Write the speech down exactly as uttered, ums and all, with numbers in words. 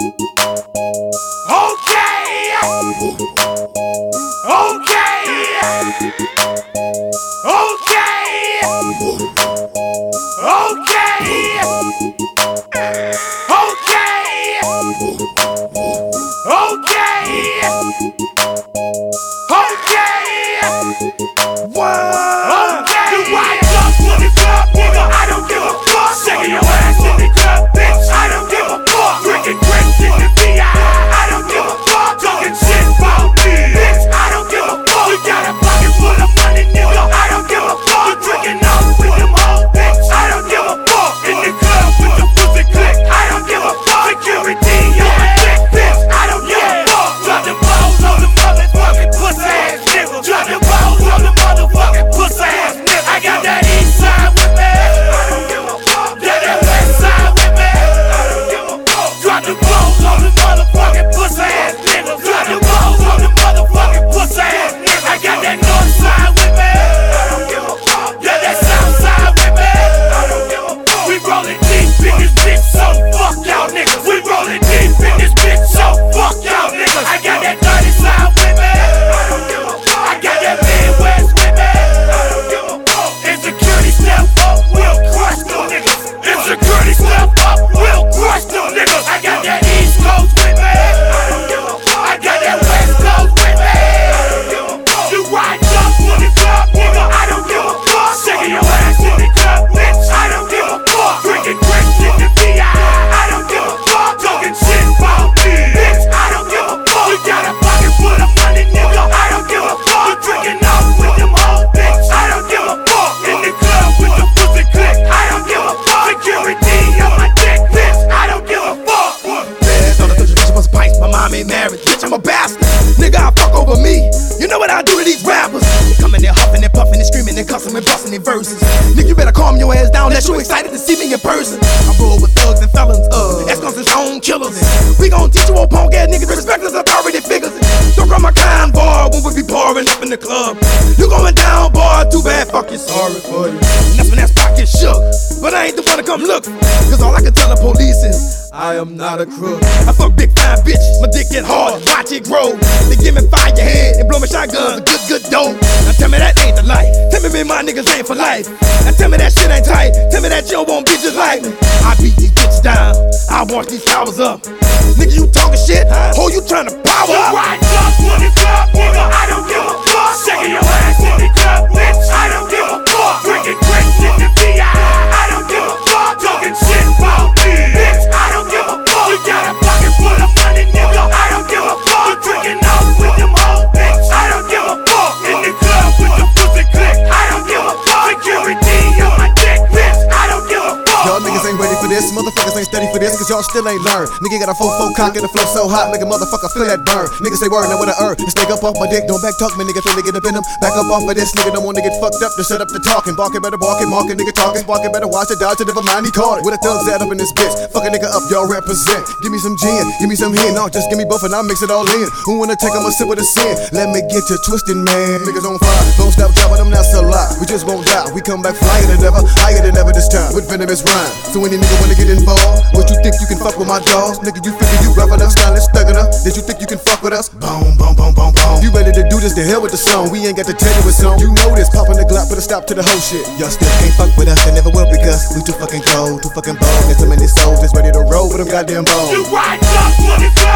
Verses. Nigga, you better calm your ass down, unless you excited to see me in person. I roll with thugs and felons, uh, Escons and stone killers. We gon' teach you old punk ass niggas respect us authority figures. Don't call my kind, boy, when we be pouring up in the club. You going down, boy, too bad, fuck you, sorry for you. And that's when that spot get shook, but I ain't the one to come look. Cause all I can tell the police is, I am not a crook. I fuck big fine bitch, my dick get hard, watch it grow. They give me fire your head and blow me shotguns, a good, good dope. Now tell me that ain't the life. Tell me me my niggas ain't for life. Now tell me that shit ain't tight. Tell me that you won't be just like me. I beat these bitches down, I wash these flowers up. Nigga, you talking shit? Who you trying to power up? Right up in the club, nigga, I don't give a fuck. Shaking your ass in the club, bitch, I don't give a fuck. Drinking drinks in the V I, I don't give a fuck. Talking shit about me, bitch, I don't give a fuck. You got a pocket full of money, nigga, I don't give a fuck. You drinking out with them hoes, bitch, I don't give a fuck. In the club with the pussy click, I don't give a fuck. Security on my dick, bitch, I don't give a fuck. Y'all niggas ain't ready for this, motherfuckers ain't steady for this, cause y'all still ain't learned. Nigga got a fofo cock and the flow so hot, make a motherfucker feel that burn. Niggas say word, now what I earn. This nigga up off my dick, don't back talk me, nigga feel to get up in them. Back up off of this, nigga don't want to get fucked up to shut up the talking. Barking better barking, marking, nigga talking. Sparking better watch it, dodge it, never mind, he caught it. With a thugs at up in this bitch, fuck a nigga up, y'all represent. Give me some gin, give me some hen, no, just give me both and I'll mix it all in. Who wanna take I'ma sip with a sin? Let me get you twisted, man. Niggas on fire, don't stop dropping them, that's a lie. We just won't die, we come back flying than ever, higher than ever this time, with venomous rhyme. So any nigga wanna get involved, what you think you can fuck with my dogs? Nigga, you figure you rough enough, stylish, thug enough? Did you think you can fuck with us? Boom, boom, boom, boom, boom. You ready to do this, the hell with the song. We ain't got to tell you what's on. You know this, popping the Glock, put a stop to the whole shit. Y'all still can't fuck with us, they never will because we too fucking cold, too fucking bold. There's so many souls that's ready to roll with them goddamn bones. You right up in the club.